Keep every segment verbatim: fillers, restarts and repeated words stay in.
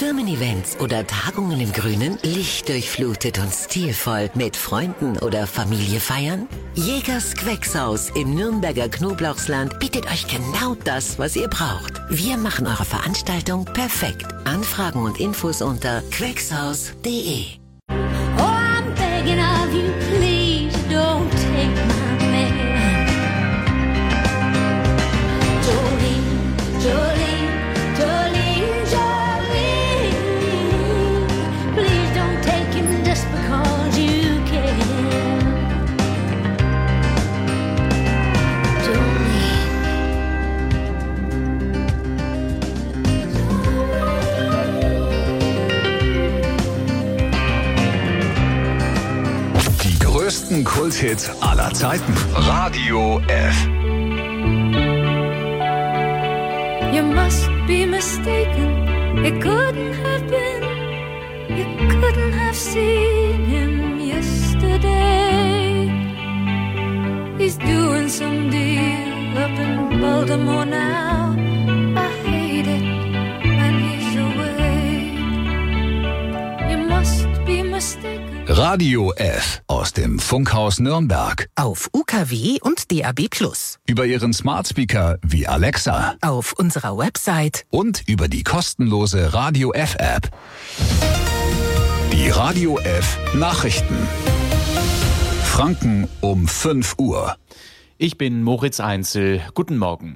Firmen-Events oder Tagungen im Grünen? Lichtdurchflutet und stilvoll mit Freunden oder Familie feiern? Jägers Gewächshaus im Nürnberger Knoblauchsland bietet euch genau das, was ihr braucht. Wir machen eure Veranstaltung perfekt. Anfragen und Infos unter gewächshaus punkt de. Oh, I'm begging of you, please don't take my man. Jolene, Jolene, Jolene, Jolene, please don't take him just because you can. Jolene. Die größten Kulthits aller Zeiten. Radio F. You must be mistaken. It couldn't have been. You couldn't have seen him yesterday. He's doing some deal up in Baltimore now. I hate it when he's away. You must be mistaken. Radio F aus dem Funkhaus Nürnberg. Auf U K W und D A B plus. Über Ihren Smart Speaker wie Alexa. Auf unserer Website. Und über die kostenlose Radio F App. Die Radio F Nachrichten. Franken um fünf Uhr. Ich bin Moritz Einzel. Guten Morgen.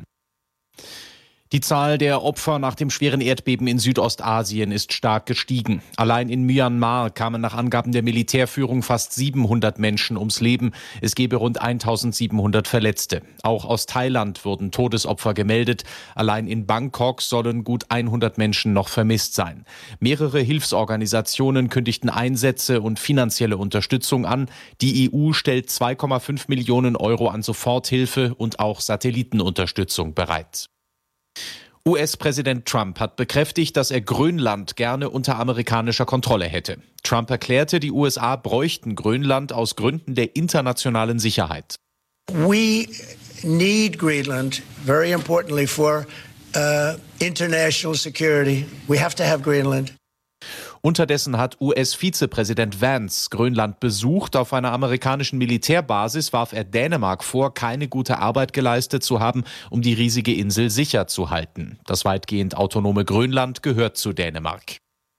Die Zahl der Opfer nach dem schweren Erdbeben in Südostasien ist stark gestiegen. Allein in Myanmar kamen nach Angaben der Militärführung fast siebenhundert Menschen ums Leben. Es gebe rund eintausendsiebenhundert Verletzte. Auch aus Thailand wurden Todesopfer gemeldet. Allein in Bangkok sollen gut hundert Menschen noch vermisst sein. Mehrere Hilfsorganisationen kündigten Einsätze und finanzielle Unterstützung an. Die E U stellt zwei Komma fünf Millionen Euro an Soforthilfe und auch Satellitenunterstützung bereit. U S-Präsident Trump hat bekräftigt, dass er Grönland gerne unter amerikanischer Kontrolle hätte. Trump erklärte, die U S A bräuchten Grönland aus Gründen der internationalen Sicherheit. We need Greenland, very importantly, for uh, international security. We have to have Greenland. Unterdessen hat U S-Vizepräsident Vance Grönland besucht. Auf einer amerikanischen Militärbasis warf er Dänemark vor, keine gute Arbeit geleistet zu haben, um die riesige Insel sicher zu halten. Das weitgehend autonome Grönland gehört zu Dänemark.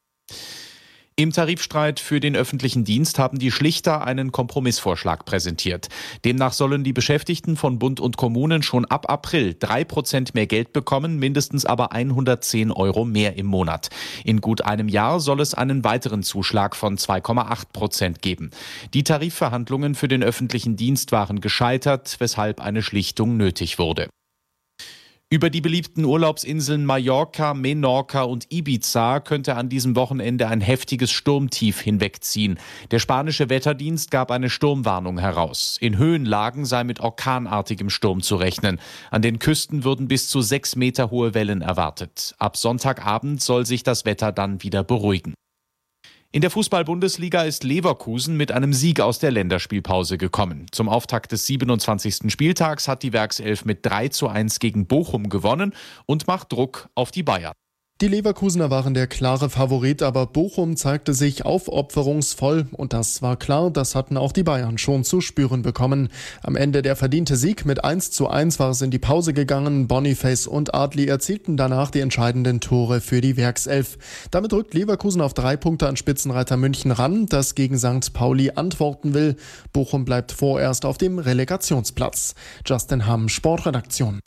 Im Tarifstreit für den öffentlichen Dienst haben die Schlichter einen Kompromissvorschlag präsentiert. Demnach sollen die Beschäftigten von Bund und Kommunen schon ab April drei Prozent mehr Geld bekommen, mindestens aber hundertzehn Euro mehr im Monat. In gut einem Jahr soll es einen weiteren Zuschlag von zwei Komma acht Prozent geben. Die Tarifverhandlungen für den öffentlichen Dienst waren gescheitert, weshalb eine Schlichtung nötig wurde. Über die beliebten Urlaubsinseln Mallorca, Menorca und Ibiza könnte an diesem Wochenende ein heftiges Sturmtief hinwegziehen. Der spanische Wetterdienst gab eine Sturmwarnung heraus. In Höhenlagen sei mit orkanartigem Sturm zu rechnen. An den Küsten würden bis zu sechs Meter hohe Wellen erwartet. Ab Sonntagabend soll sich das Wetter dann wieder beruhigen. In der Fußball-Bundesliga ist Leverkusen mit einem Sieg aus der Länderspielpause gekommen. Zum Auftakt des siebenundzwanzigsten Spieltags hat die Werkself mit drei zu eins gegen Bochum gewonnen und macht Druck auf die Bayern. Die Leverkusener waren der klare Favorit, aber Bochum zeigte sich aufopferungsvoll und das war klar, das hatten auch die Bayern schon zu spüren bekommen. Am Ende der verdiente Sieg mit eins zu eins war es in die Pause gegangen. Boniface und Adli erzielten danach die entscheidenden Tore für die Werkself. Damit rückt Leverkusen auf drei Punkte an Spitzenreiter München ran, das gegen Sankt Pauli antworten will. Bochum bleibt vorerst auf dem Relegationsplatz. Justin Hamm, Sportredaktion.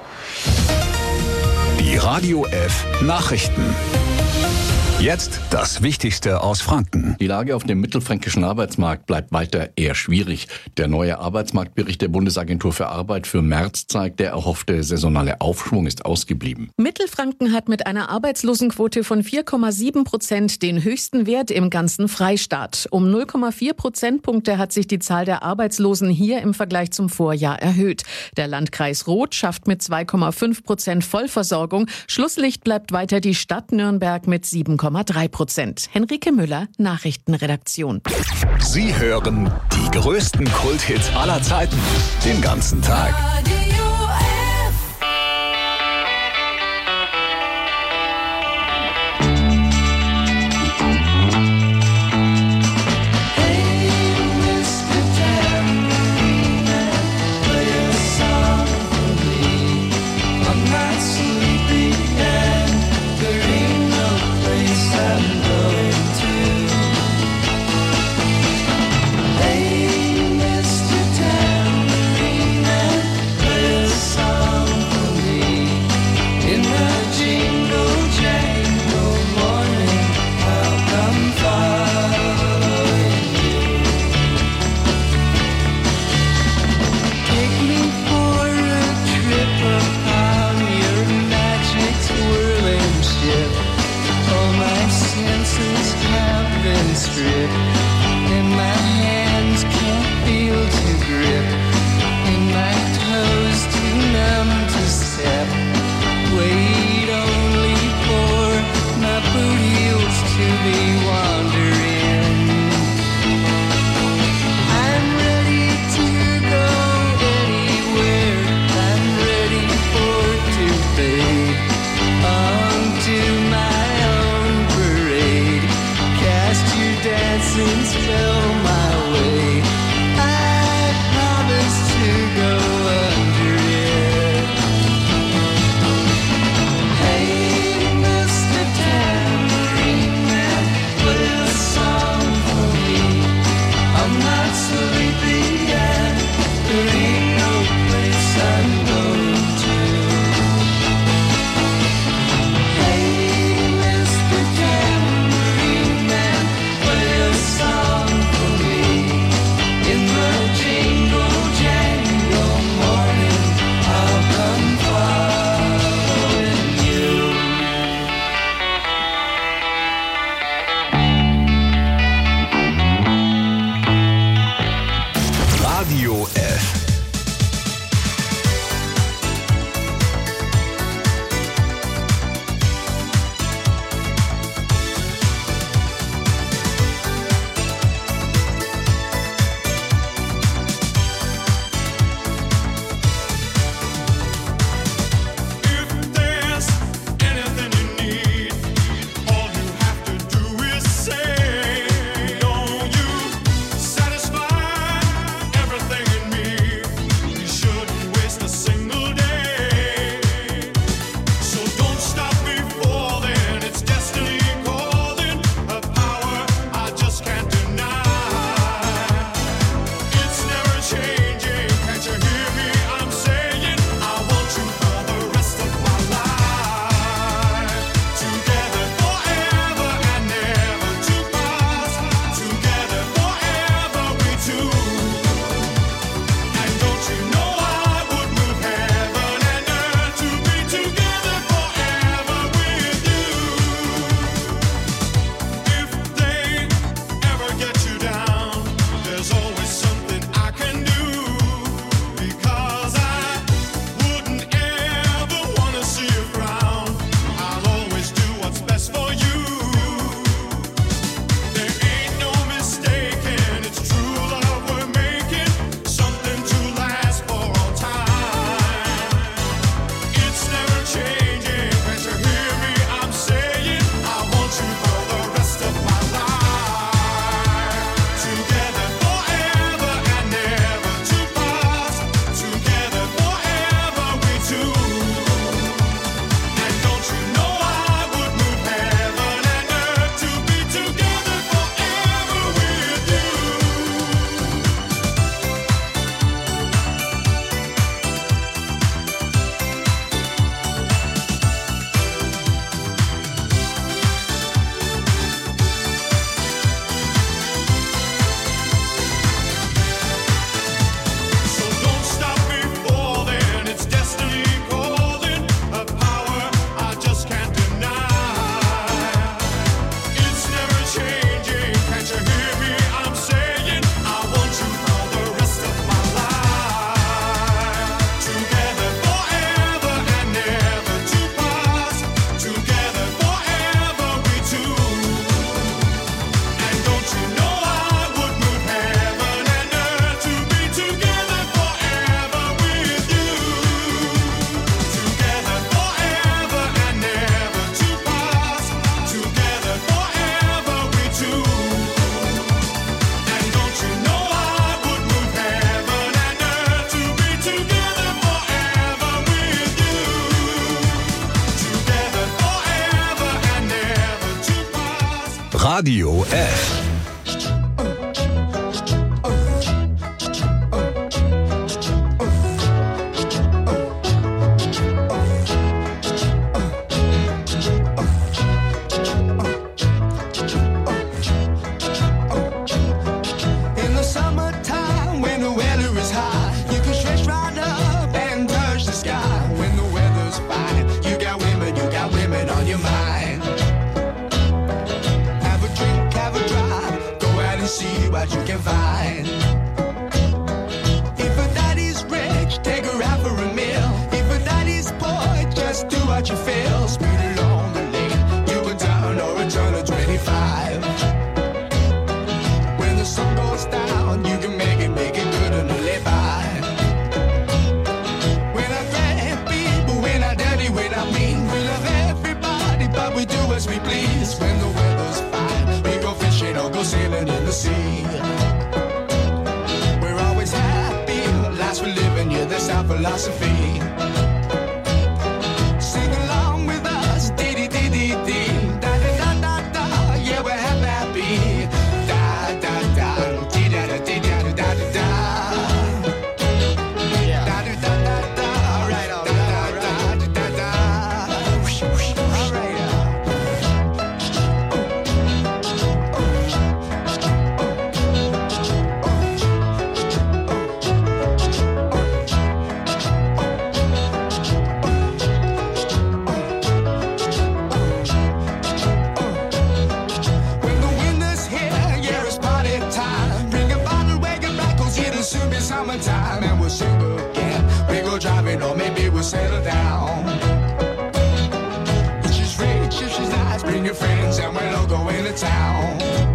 Die Radio F Nachrichten. Jetzt das Wichtigste aus Franken. Die Lage auf dem mittelfränkischen Arbeitsmarkt bleibt weiter eher schwierig. Der neue Arbeitsmarktbericht der Bundesagentur für Arbeit für März zeigt, der erhoffte saisonale Aufschwung ist ausgeblieben. Mittelfranken hat mit einer Arbeitslosenquote von vier Komma sieben Prozent den höchsten Wert im ganzen Freistaat. Um null Komma vier Prozentpunkte hat sich die Zahl der Arbeitslosen hier im Vergleich zum Vorjahr erhöht. Der Landkreis Roth schafft mit zwei Komma fünf Prozent Vollversorgung. Schlusslicht bleibt weiter die Stadt Nürnberg mit sieben Komma drei Prozent. Henrike Müller, Nachrichtenredaktion. Sie hören die größten Kulthits aller Zeiten den ganzen Tag. senses have been stripped, and my hands can't feel to grip, and my toes too numb to step. Wait only for my boot heels to be wandering. I'm ready to go anywhere. I'm ready for to fade onto my own parade. Cast your dancing spell my way. I promise to go under it. Hey, Mister Tambourine Man, play a song for me. I'm not sleepy yet. There ain't no place I'm going to. Hey, Mister Tambourine Man, play a song for me. In the jingle jangle morning, I'll come following you. Radio F. If there's anything you need, all you have to do is say, don't you satisfy everything in me? We shouldn't waste a single day. So don't stop before then. It's destiny calling, a power I just can't deny. It's never changing. Can't you hear me? I'm saying I want you for the rest of my life. Together forever and never to pass. Together forever we two. And don't you know I would move heaven and earth to be together forever with you. If they ever get you down, there's always something I can do. Because I wouldn't ever want to see you frown. I'll always do what's best for you. There ain't no mistaking, it's true love we're making, something to last for all time. It's never changing, can't you hear me? I'm saying I want you for the rest of my life. Together forever and never to pass. Together forever we two. And don't you know I would move heaven and earth to be together forever with you. So don't stop before then. It's destiny calling, a power I just can't deny. It's never changing. Can't you hear me? I'm saying I want you for the rest of my life. Together forever and never to pass. Together forever we two. And don't you know I would move heaven and earth to be together forever with you. Together forever and never to pass. Together forever we two. And don't you know I would move heaven and earth to be together forever with you. Together forever and never to pass. Radio F. In the summertime, when the weather is high, you can stretch right up and touch the sky. When the weather's fine, you got women, you got women on your mind. twenty-five. When the sun goes down, you can make it, make it good and live by. We're not bad people, we're not dirty, we're not mean. We love everybody, but we do as we please. When the weather's fine, we go fishing or go sailing in the sea. We're always happy, lives we're living, yeah, that's our philosophy. Sing along with us, dee dee dee dee dee, da da da da da, yeah, we're happy, da da da, dee da da dee da da da da, yeah, da da da da da, all right, all right, all right, da da da, whoosh whoosh, all right, summertime and we'll sing again. We go driving or maybe we'll settle down. It's just rage, it's just nice. Bring your friends and we'll all go into town.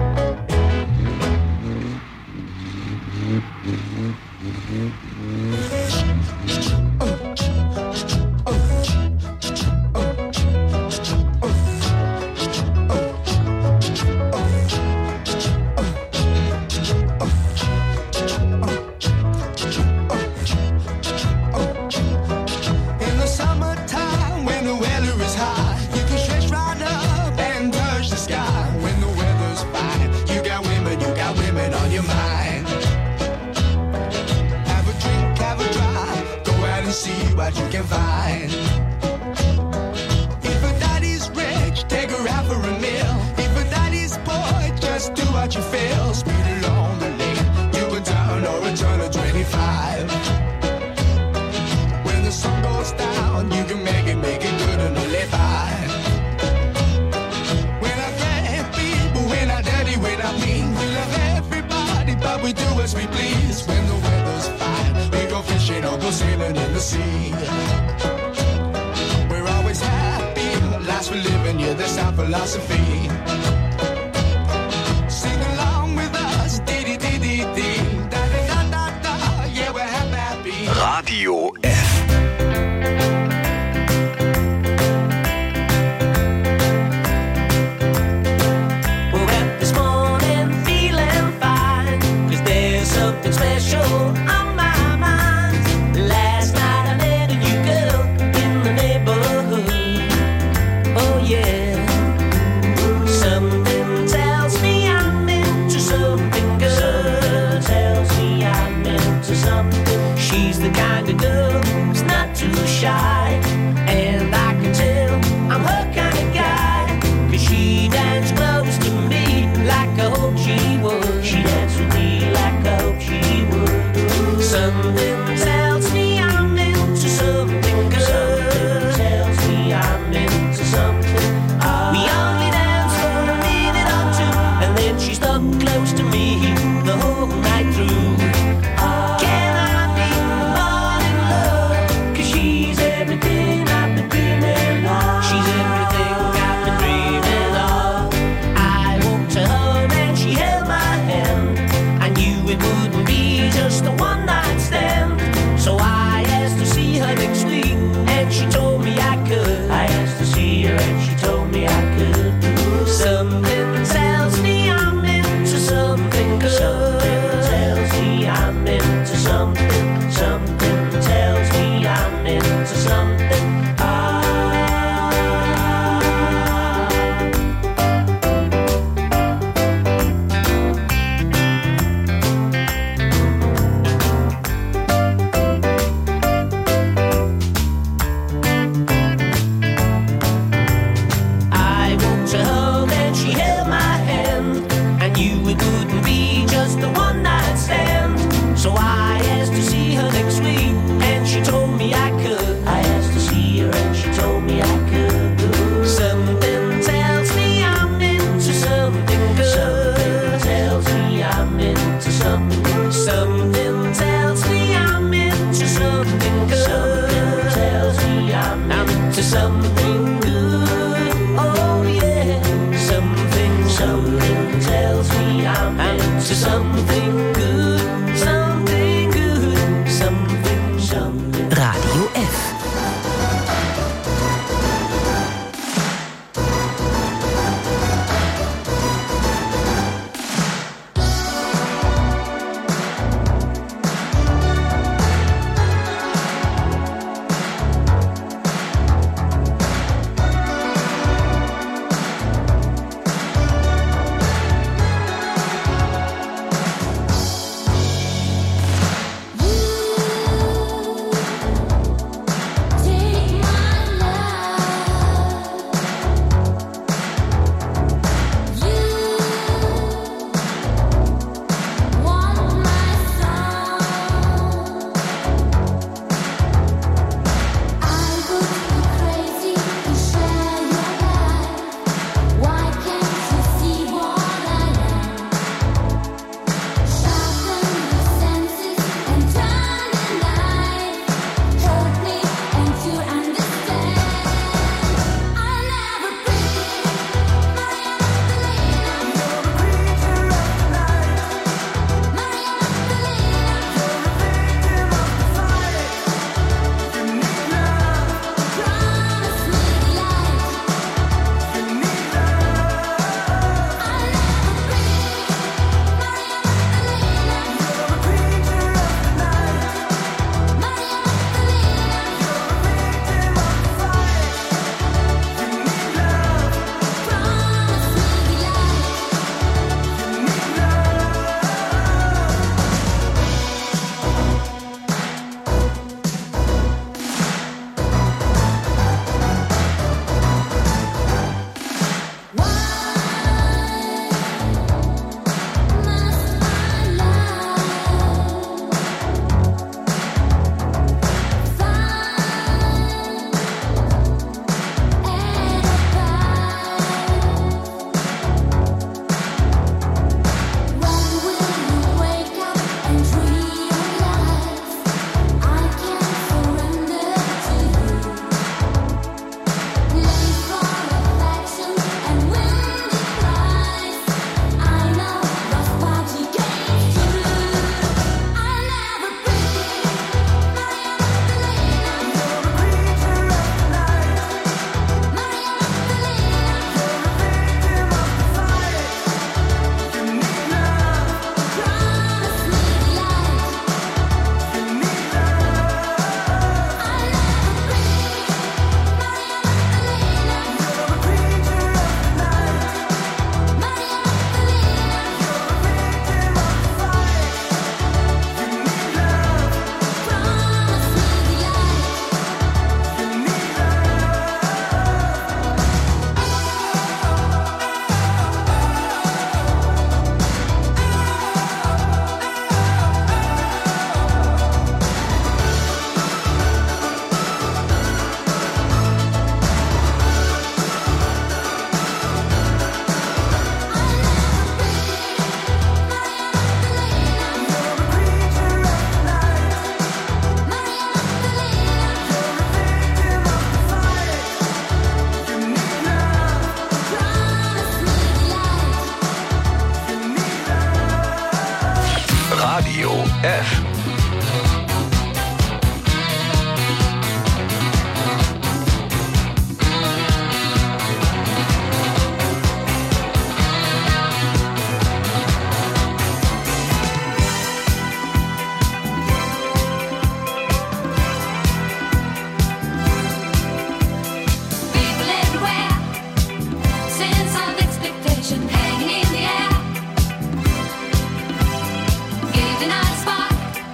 You can find. If a daddy's rich, take her out for a meal. If a daddy's poor, just do what you feel. Speed along the lane, you can turn or return to twenty-five. When the sun goes down, you can make it, make it good and live by. We're not bad people, we're not dirty, we're not mean. We love everybody, but we do as we please. When the weather's fine, we go fishing or go sailing in the sea. We're always happy, lives we're living, yeah, that's our philosophy. Sing along with us, dee dee dee dee dee, da da da da da, yeah, we're happy. Radio F. Woke up this morning feeling fine, 'cause there's something special on my mind. Last night I met a new girl in the neighborhood. Oh yeah. So Something tells me I'm into something good, something good, something, something. Radio F. F. Spot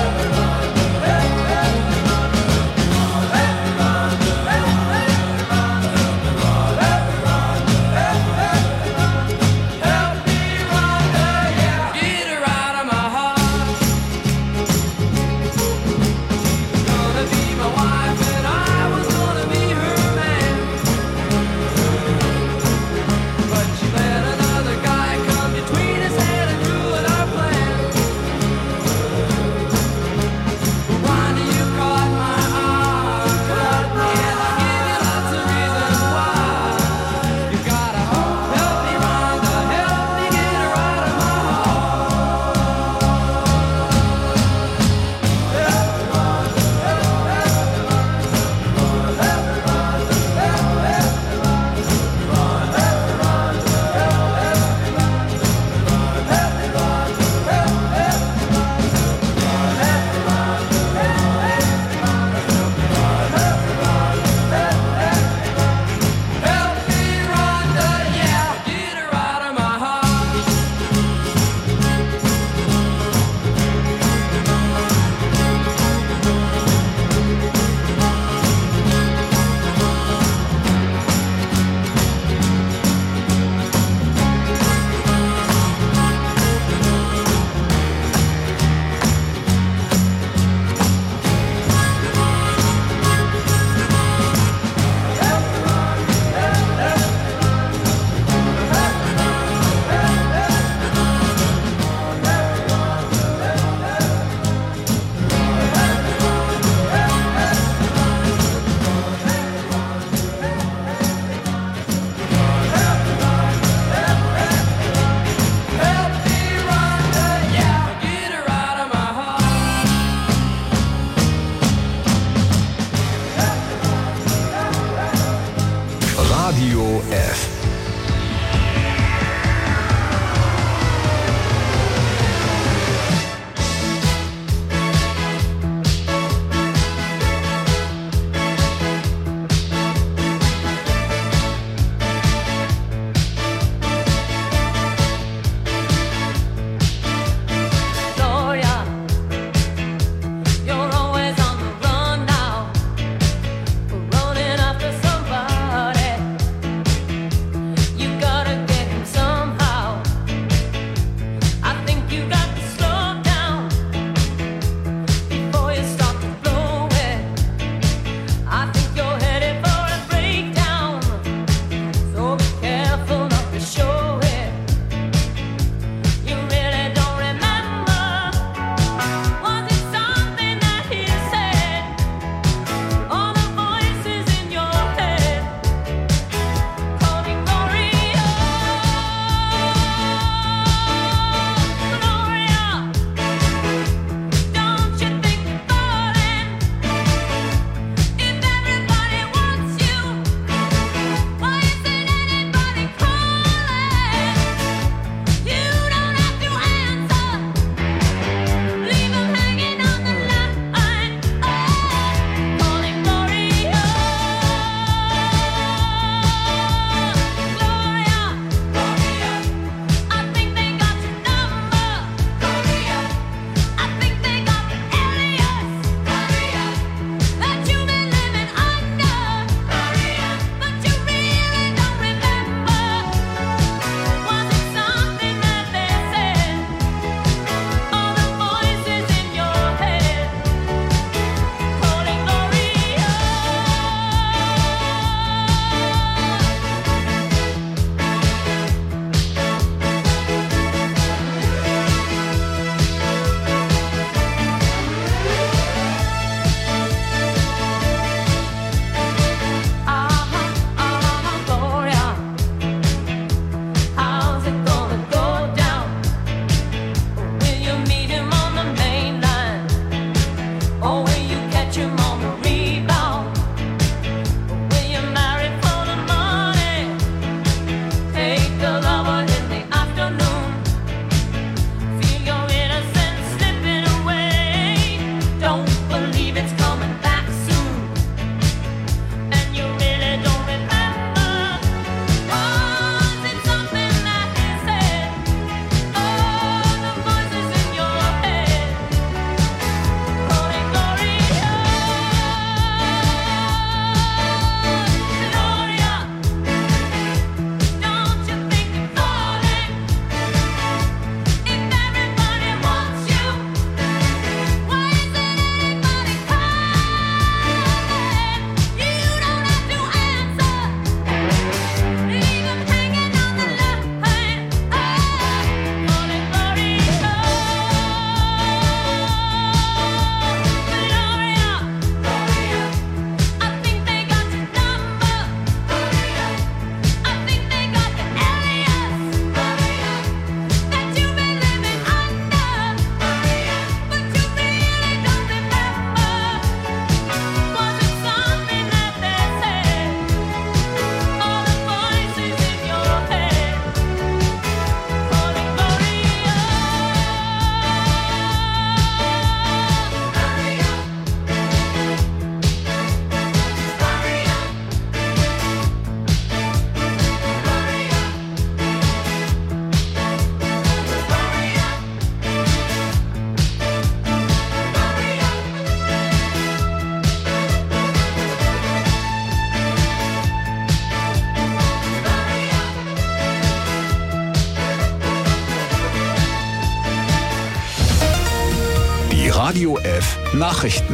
Radio F Nachrichten.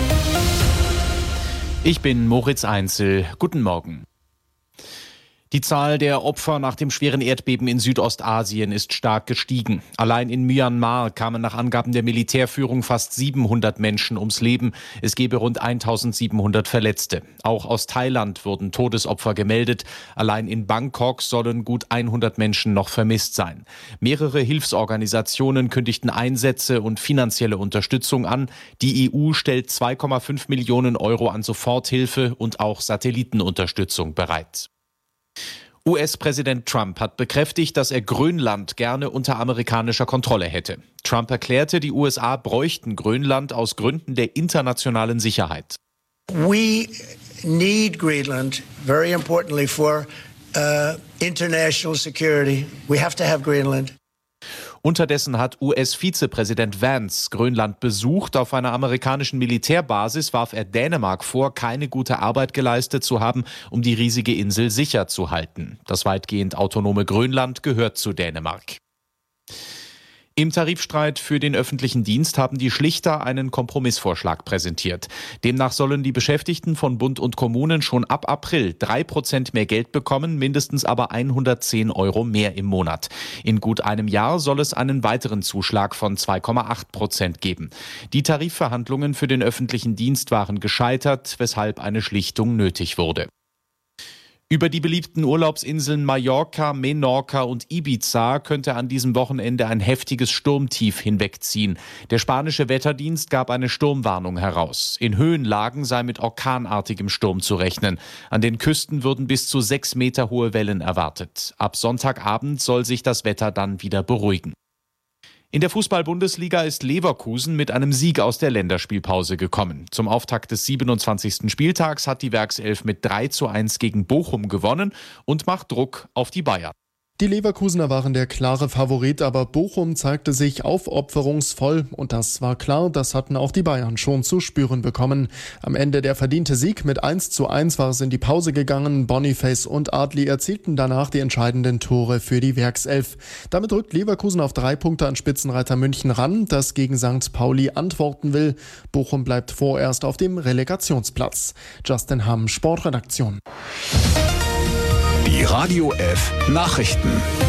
Ich bin Moritz Einzel. Guten Morgen. Die Zahl der Opfer nach dem schweren Erdbeben in Südostasien ist stark gestiegen. Allein in Myanmar kamen nach Angaben der Militärführung fast siebenhundert Menschen ums Leben. Es gebe rund eintausendsiebenhundert Verletzte. Auch aus Thailand wurden Todesopfer gemeldet. Allein in Bangkok sollen gut hundert Menschen noch vermisst sein. Mehrere Hilfsorganisationen kündigten Einsätze und finanzielle Unterstützung an. Die E U stellt zwei Komma fünf Millionen Euro an Soforthilfe und auch Satellitenunterstützung bereit. U S-Präsident Trump hat bekräftigt, dass er Grönland gerne unter amerikanischer Kontrolle hätte. Trump erklärte, die U S A bräuchten Grönland aus Gründen der internationalen Sicherheit. We need Greenland, very importantly, for uh, international security. We have to have Greenland. Unterdessen hat U S-Vizepräsident Vance Grönland besucht. Auf einer amerikanischen Militärbasis warf er Dänemark vor, keine gute Arbeit geleistet zu haben, um die riesige Insel sicher zu halten. Das weitgehend autonome Grönland gehört zu Dänemark. Im Tarifstreit für den öffentlichen Dienst haben die Schlichter einen Kompromissvorschlag präsentiert. Demnach sollen die Beschäftigten von Bund und Kommunen schon ab April drei Prozent mehr Geld bekommen, mindestens aber hundertzehn Euro mehr im Monat. In gut einem Jahr soll es einen weiteren Zuschlag von zwei Komma acht Prozent geben. Die Tarifverhandlungen für den öffentlichen Dienst waren gescheitert, weshalb eine Schlichtung nötig wurde. Über die beliebten Urlaubsinseln Mallorca, Menorca und Ibiza könnte an diesem Wochenende ein heftiges Sturmtief hinwegziehen. Der spanische Wetterdienst gab eine Sturmwarnung heraus. In Höhenlagen sei mit orkanartigem Sturm zu rechnen. An den Küsten würden bis zu sechs Meter hohe Wellen erwartet. Ab Sonntagabend soll sich das Wetter dann wieder beruhigen. In der Fußball-Bundesliga ist Leverkusen mit einem Sieg aus der Länderspielpause gekommen. Zum Auftakt des siebenundzwanzigsten Spieltags hat die Werkself mit drei zu eins gegen Bochum gewonnen und macht Druck auf die Bayern. Die Leverkusener waren der klare Favorit, aber Bochum zeigte sich aufopferungsvoll und das war klar, das hatten auch die Bayern schon zu spüren bekommen. Am Ende der verdiente Sieg mit eins zu eins war es in die Pause gegangen. Boniface und Adli erzielten danach die entscheidenden Tore für die Werkself. Damit rückt Leverkusen auf drei Punkte an Spitzenreiter München ran, das gegen Sankt Pauli antworten will. Bochum bleibt vorerst auf dem Relegationsplatz. Justin Hamm, Sportredaktion. Die Radio F Nachrichten.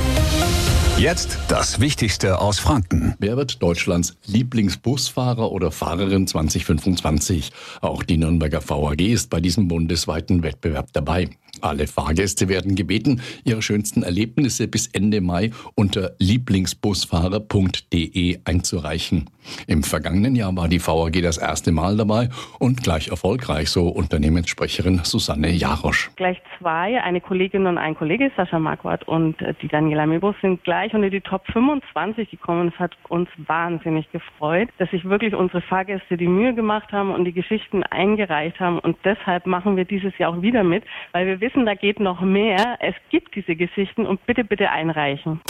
Jetzt das Wichtigste aus Franken. Wer wird Deutschlands Lieblingsbusfahrer oder Fahrerin zwanzig fünfundzwanzig? Auch die Nürnberger V A G ist bei diesem bundesweiten Wettbewerb dabei. Alle Fahrgäste werden gebeten, ihre schönsten Erlebnisse bis Ende Mai unter lieblingsbusfahrer punkt de einzureichen. Im vergangenen Jahr war die V A G das erste Mal dabei und gleich erfolgreich, so Unternehmenssprecherin Susanne Jarosch. Gleich zwei, eine Kollegin und ein Kollege, Sascha Marquardt und die Daniela Mebus, sind gleich unter die Top fünfundzwanzig gekommen. Es hat uns wahnsinnig gefreut, dass sich wirklich unsere Fahrgäste die Mühe gemacht haben und die Geschichten eingereicht haben. Und deshalb machen wir dieses Jahr auch wieder mit, weil wir wissen, da geht noch mehr. Es gibt diese Geschichten und bitte, bitte einreichen.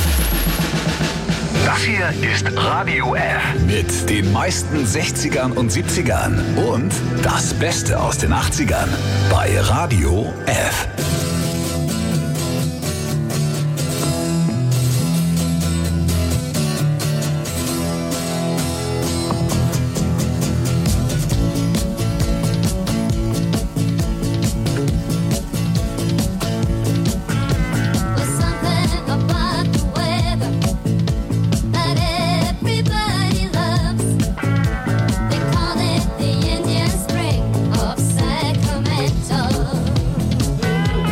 Das hier ist Radio F mit den meisten sechzigern und siebzigern und das Beste aus den achtzigern bei Radio F. They call it the Indian Spring of Sacramento.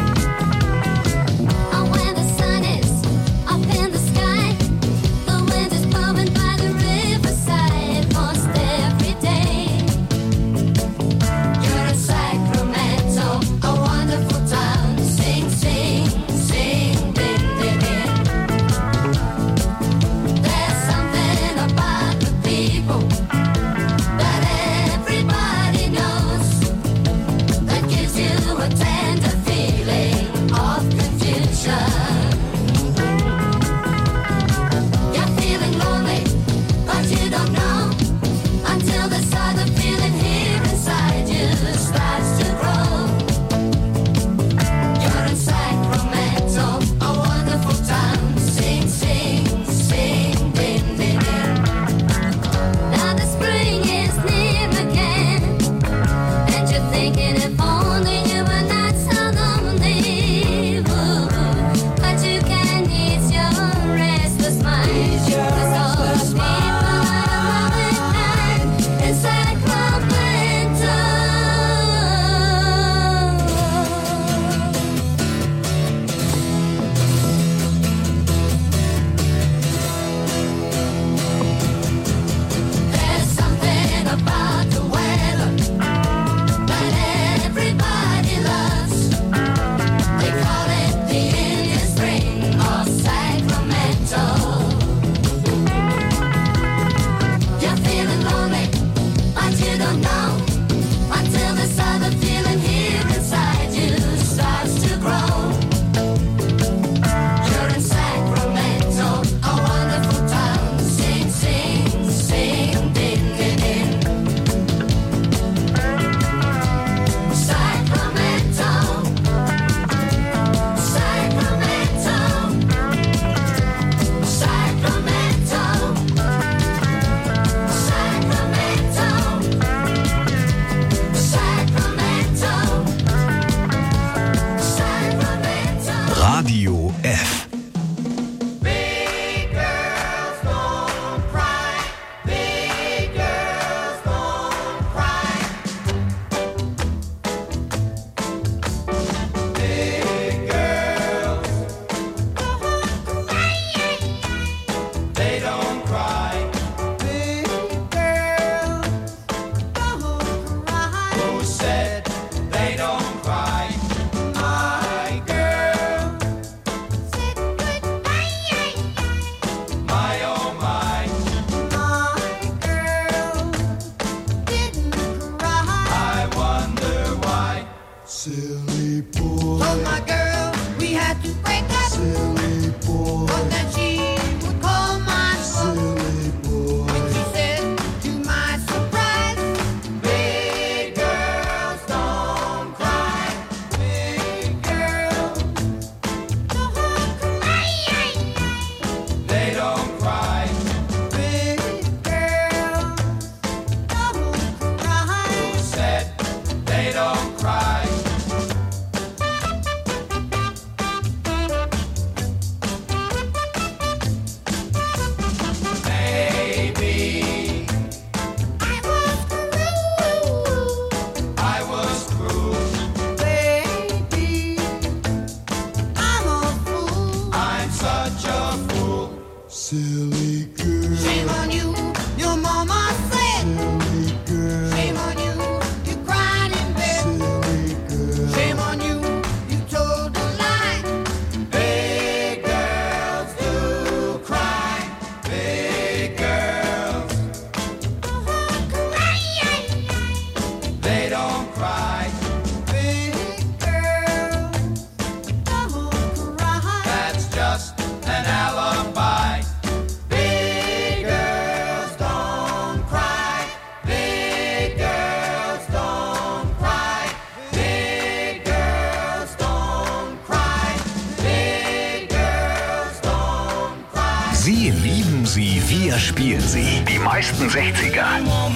spielen sie die meisten sechziger,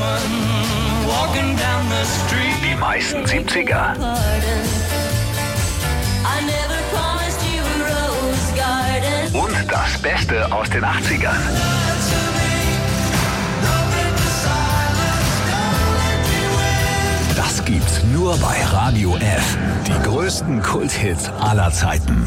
die meisten siebziger und das Beste aus den achtzigern. Das gibt's nur bei Radio F. Die größten Kulthits aller Zeiten.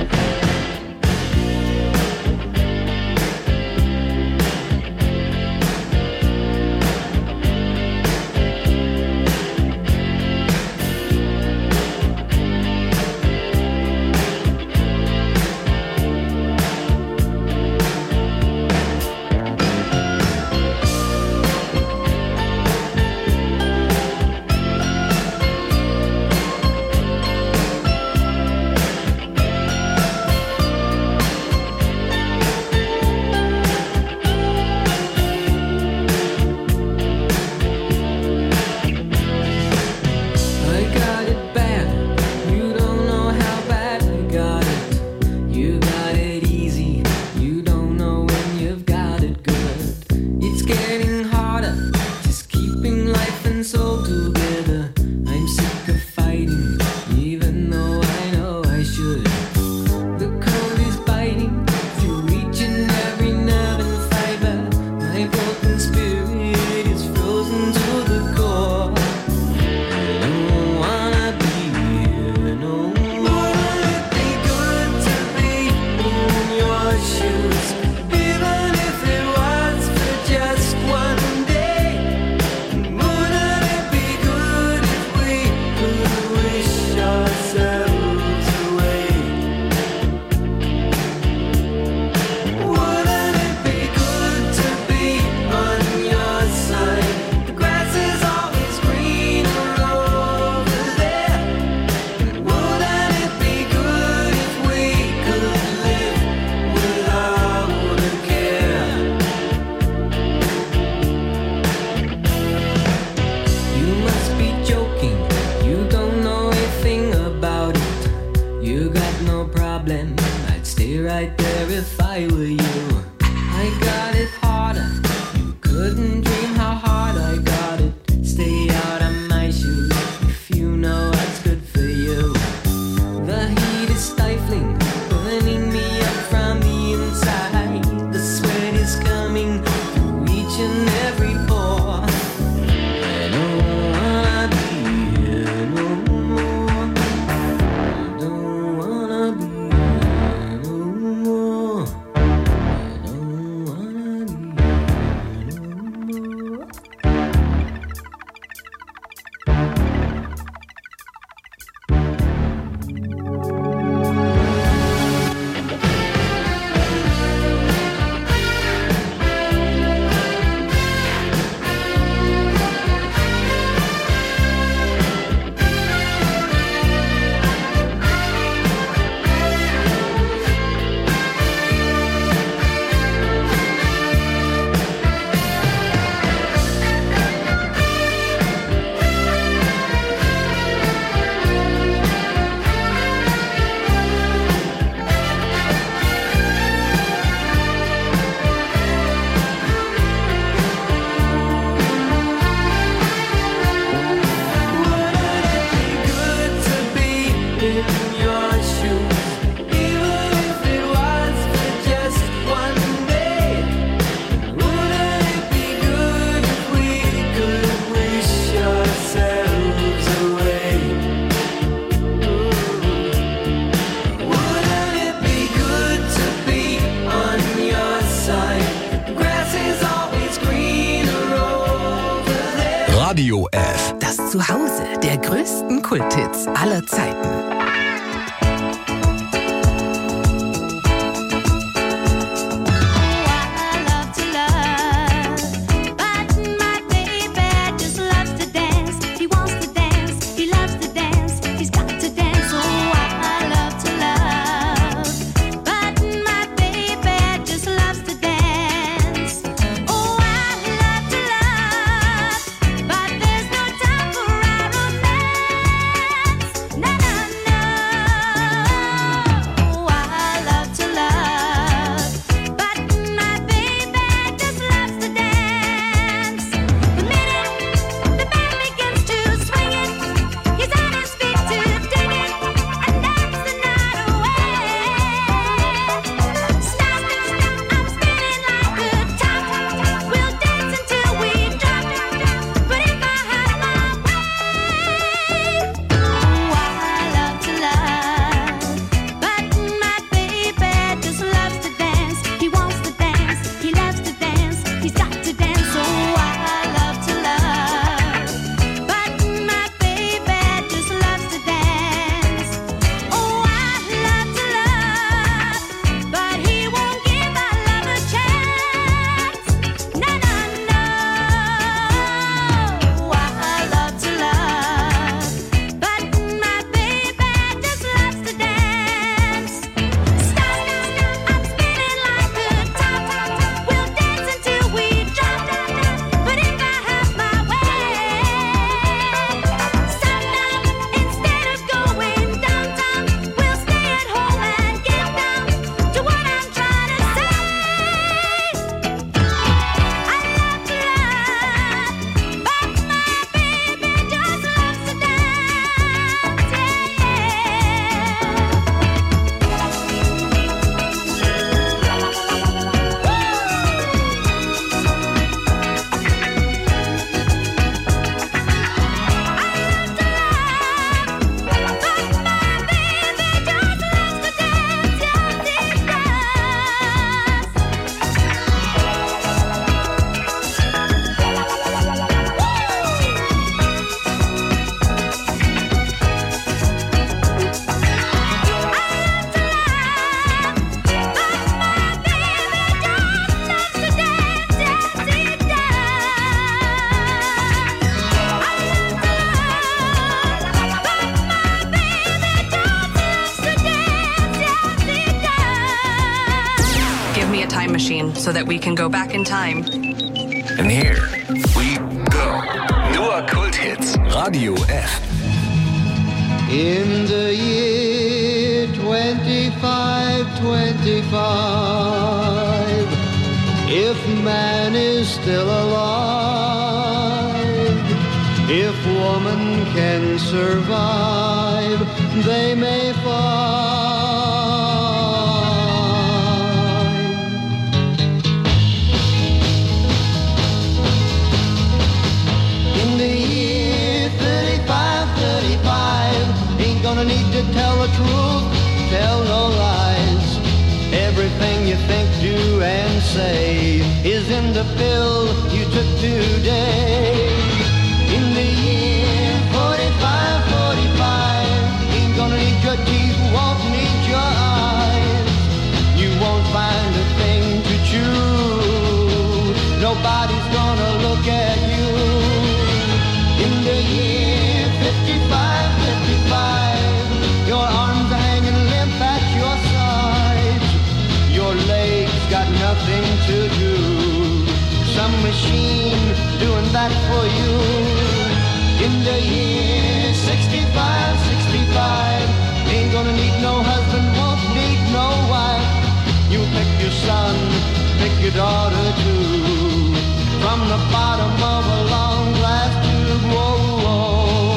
Radio F. Das Zuhause der größten Kulthits aller Zeiten. Na na na so that we can go back in time. And here we go. Nur Kulthits. Radio F. In the year twenty-five twenty-five, if man is still alive, if woman can survive, they may find. In the year thirty-five thirty-five, ain't gonna need to tell the truth, tell no lies. Everything you think, do, and say is in the pill you took today. In the year forty-five forty-five, ain't gonna need your teeth, won't need your eyes. You won't find a thing to chew, nobody's gonna look at you. In the year fifty-five fifty-five, your arms are hanging limp at your sides. Your legs got nothing to do, some machine doing that for you. In the year sixty-five sixty-five, ain't gonna need no husband, won't need no wife. You pick your son, pick your daughter too, from the bottom of a long glass tube. Whoa, whoa.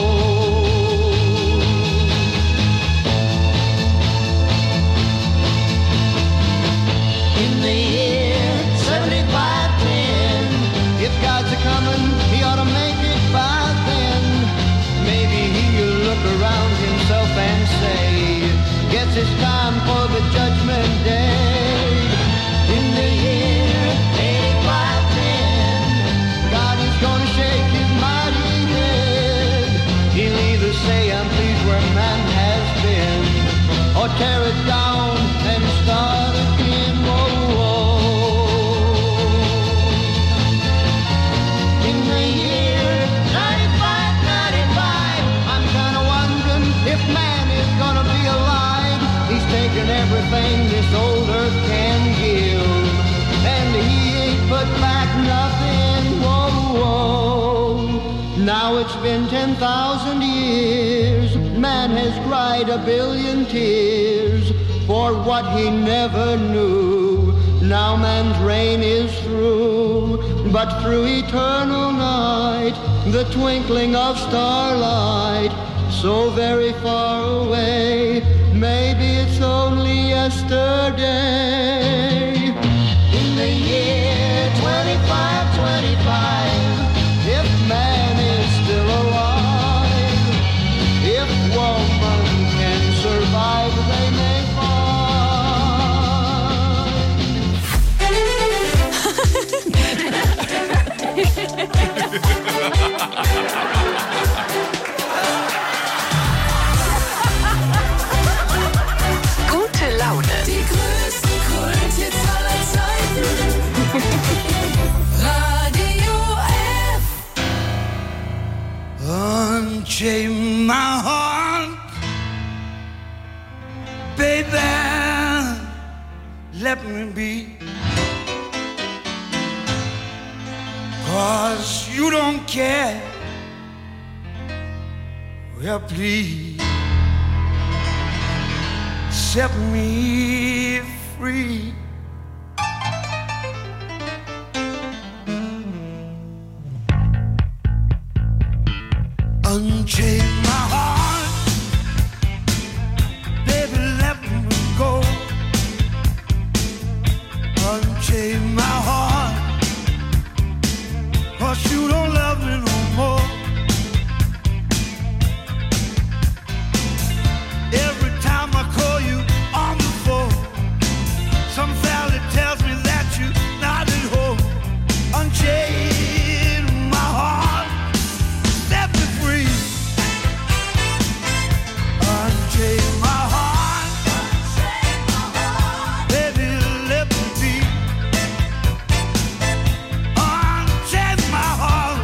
In the year seventy-five ten, if God's a-comin', he ought to make it by then. Maybe he'll look around himself and say, guess it's time for the judgment day. In the year eighty-five ten, God is gonna shake his mighty head. He'll either say, I'm pleased where man has been, or tear it down and start again. Whoa, whoa. In the year ninety-five ninety-five, I'm kinda wondering if man is gonna be alive. He's taken everything this old earth can give, and he ain't put back nothing. Whoa, whoa. Now it's been ten thousand years, man has cried a billion tears for what he never knew. Now man's reign is through, but through eternal night, the twinkling of starlight, so very far away, maybe it's only yesterday. In the year twenty-five twenty-five, if man is still alive, if woman can survive, they may Gute Laune. Die größten Kulthits aller Zeiten. Radio F. Unchain my heart, baby, let me be. 'Cause you don't care. Well, please set me free. Unchain my heart, baby, let me go. Unchain my heart, 'cause you don't love me no more. Every time I call you on the phone, some fella tells me that you're not at home. Unchain my heart, set me free. Unchain my heart, baby, let me be. Unchain my heart.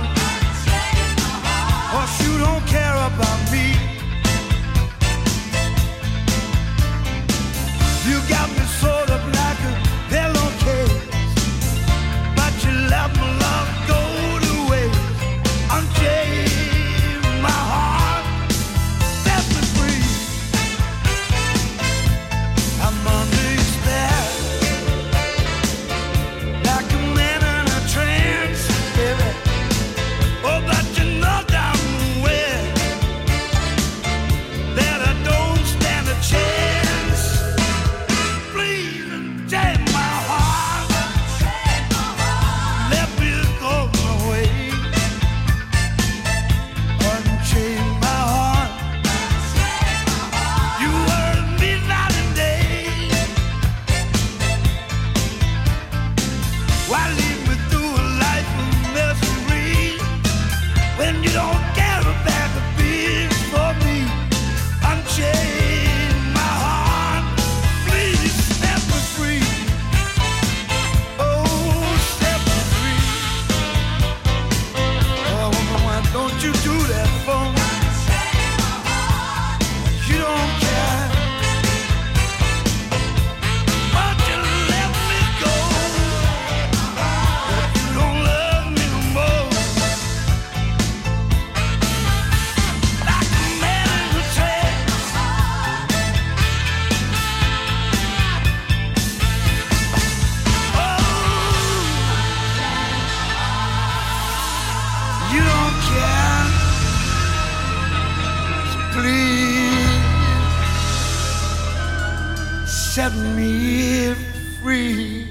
set me free.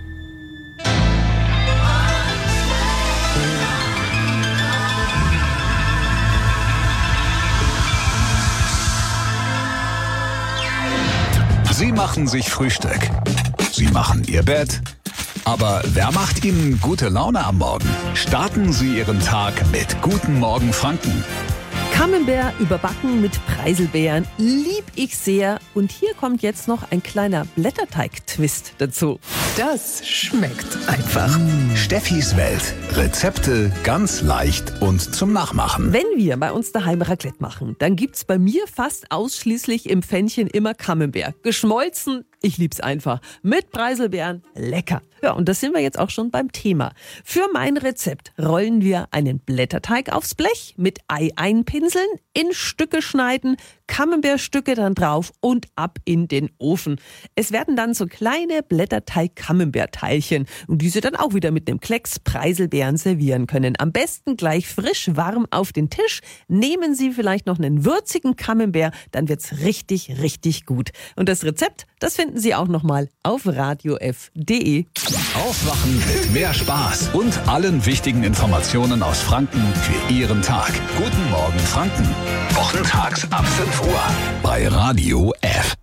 Sie machen sich Frühstück. Sie machen Ihr Bett. Aber wer macht Ihnen gute Laune am Morgen? Starten Sie Ihren Tag mit Guten Morgen Franken. Camembert überbacken mit Preiselbeeren, lieb ich sehr. Und hier kommt jetzt noch ein kleiner Blätterteig-Twist dazu. Das schmeckt einfach. Steffis Welt. Rezepte ganz leicht und zum Nachmachen. Wenn wir bei uns daheim Raclette machen, dann gibt's bei mir fast ausschließlich im Pfännchen immer Camembert. Geschmolzen, ich lieb's einfach. Mit Preiselbeeren, lecker. Ja, und das sind wir jetzt auch schon beim Thema. Für mein Rezept rollen wir einen Blätterteig aufs Blech, mit Ei einpinseln, in Stücke schneiden, Camembert-Stücke dann drauf und ab in den Ofen. Es werden dann so kleine Blätterteig-Camembert-Teilchen und diese dann auch wieder mit einem Klecks Preiselbeeren servieren können. Am besten gleich frisch warm auf den Tisch. Nehmen Sie vielleicht noch einen würzigen Camembert, dann wird's richtig, richtig gut. Und das Rezept, das finden Sie auch nochmal auf radiof punkt de. Aufwachen mit mehr Spaß und allen wichtigen Informationen aus Franken für Ihren Tag. Guten Morgen Franken. Wochentags ab fünf Uhr bei Radio F.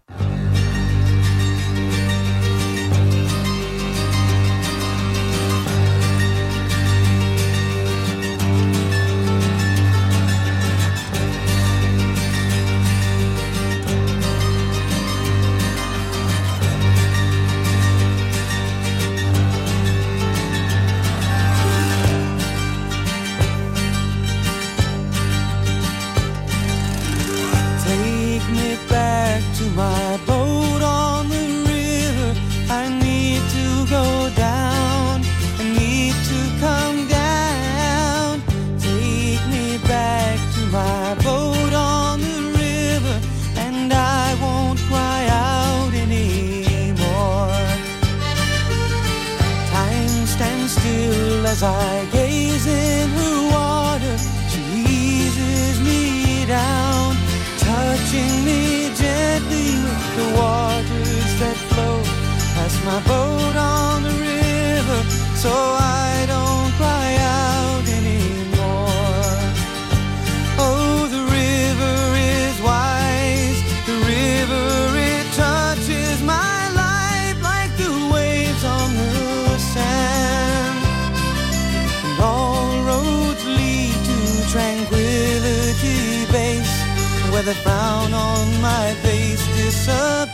My boat on the river, I need to go down, I need to come down. Take me back to my boat on the river, and I won't cry out anymore. Time stands still as I gaze in her water, she eases me down, touching me gently with the waters that flow past my boat on the river, so I don't cry out anymore. Oh, the river is wise, the river, it touches my life like the waves on the sand. And all roads lead to Tranquility Base, where the frown on my face disappears.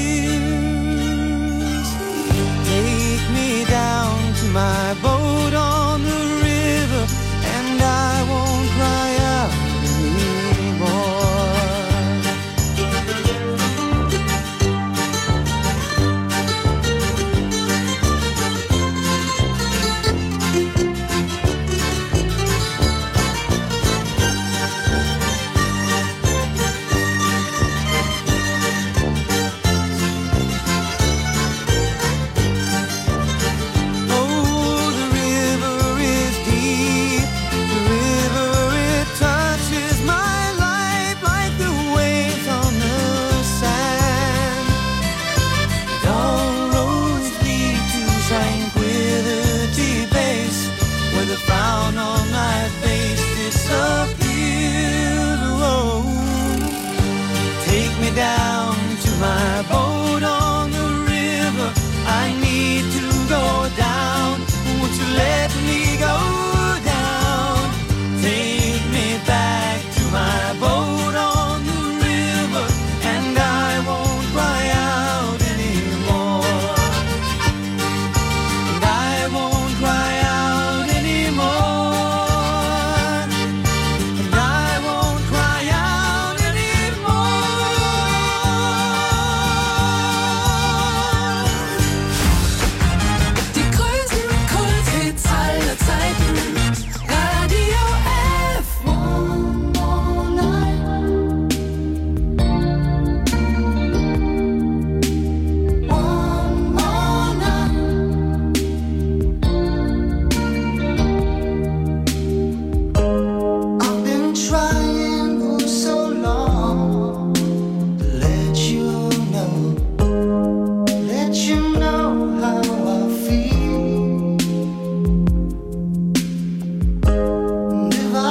Take me down to my boat on the river, and I won't cry out anymore.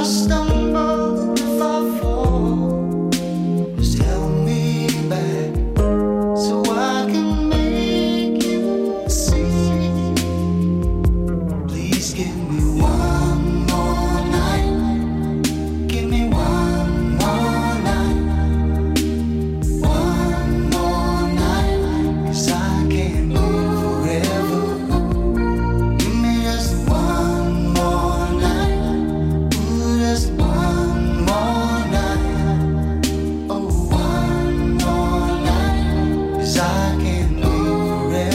stumble, if I fall, just help me back so I can make you see. Please give me one more night. Give me one more night. One more night, 'cause I can't live forever. Give me just one more night. Ooh, just one more night. Oh, one more night, 'cause I can't live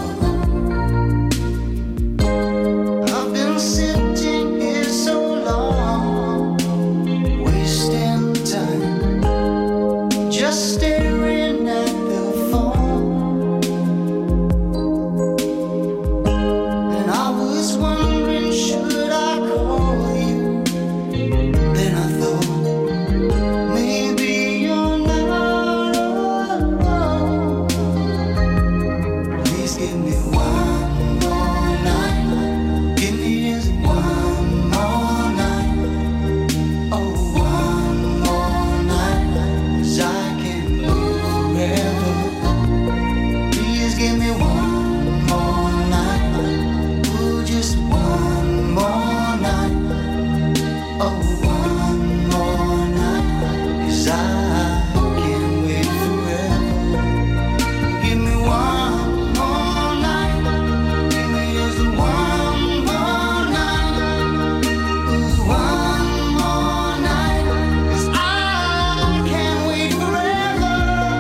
forever. I've been sitting here so long, wasting time, just staring at the phone. And I was wondering, should I call you? Then I thought, maybe you're not alone. Please give me one more night. Give me just one more night. Oh, one more night, 'cause I can't live forever. Please give me one more night. Ooh, just one more night. Oh, one more night, 'cause I can't wait forever. Give me one more night. Give me just one more night. Ooh, one more night, 'cause I can't wait forever.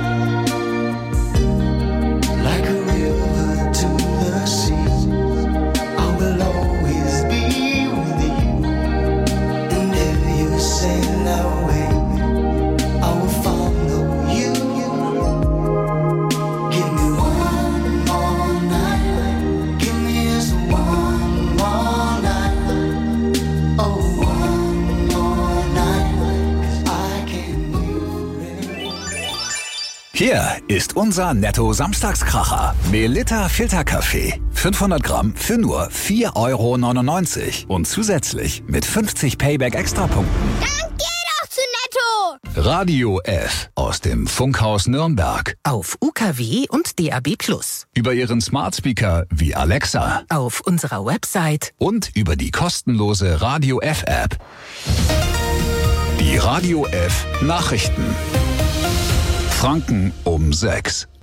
Like a river to the sea, I will always be with you. And if you sail away, I will follow you. Give me one more night. Give me just one more night. Oh, one more night, 'cause I can't live forever. Hier ist unser Netto-Samstagskracher. Melitta Filterkaffee. fünfhundert Gramm für nur vier Euro neunundneunzig. Und zusätzlich mit fünfzig Payback-Extrapunkten. Dann geh doch zu Netto! Radio F aus dem Funkhaus Nürnberg. Auf U K W und D A B plus. Über Ihren Smartspeaker wie Alexa. Auf unserer Website. Und über die kostenlose Radio F-App. Die Radio F Nachrichten. Franken um sechs.